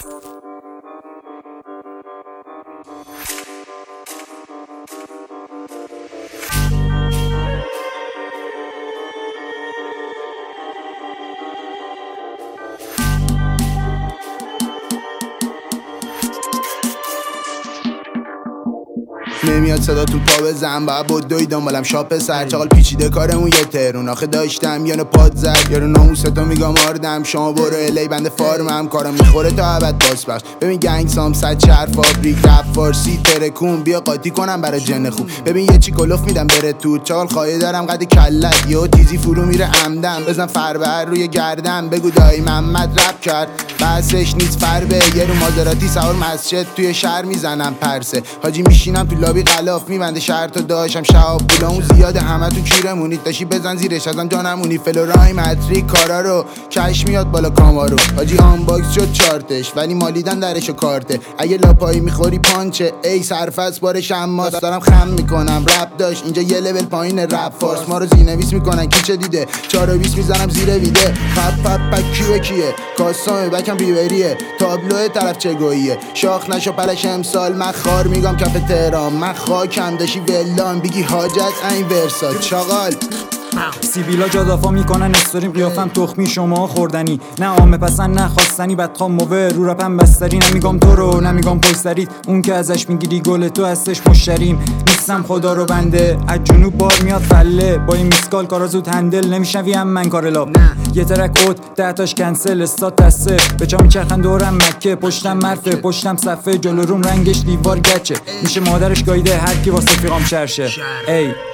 نمیاد صداتون پا بزن باید بدوی دنبالم شاپ سر چاقال پیچیده کارمون یه ترون آخه داشتم یانو پاد زد یارو ناموستو میگم آردم شما برو الی بند فارمم کارم میخوره تا ابد باز بخش ببین گنگ سام صد شهر فابریک رپ فارسی ترکون بیا قاطی کنم برای جن خوب ببین یه چی کلوف میدم بره تو چاقال خواهی دارم قد کلت یهو تیزی فرو میره عمدن بزن فربر روی گردن بگو دایی محمد رپ کرد بحثش نیست فربه یه رو مازراتی سوار مسجد توی شهر میزنم پرسه حاجی میشینم تو لابی غلاف میبنده شهر تو داشتم شهاب پولامون زیاده همه تو کیرمونید داشتی بزن زیرش ازم جانمونی فلورای متری کارا رو کش میاد بالا کامارو حاجی آن باکس شد چارتش ولی مالیدن درش و کارته اگه لاپایی میخوری پانچه ای سرفست بارش اماس دارم خم میکنم رپ داشت اینجا یه لول پایین رپ فارس ما رو زینویس میکنن کیچه دیده 4 و 20 میزنم زیر ویده پپ کیه کاسامه بکم بیبریه تابلو طرف چگویه شاخ نشو پلش امسال من خار میگم کف تهران من خاکم داشی ولان بگی حاجت این ورسا چاقال سیبیلا جادافا میکنن استوریم قیافم تخمی شما خوردنی نه عامه پسند نه خواستنی بدخوام موه رو رپم بستری نمیگم تو رو نمیگم پشتریت اون که ازش میگیری گل تو هستش مشتریم نیستم خدا رو بنده از جنوب بار میاد فله با این میسکال کارا زود هندل نمیشنویم من کار لاب یه ترک اوت 10 تاش کنسل استاد تسه به چا میچرخن دورم مکه پشتم مرفه پشتم صفه جلو روم رنگش دیوار گچه میشه مادرش گایده هر کی واسه فیقام شرشه ای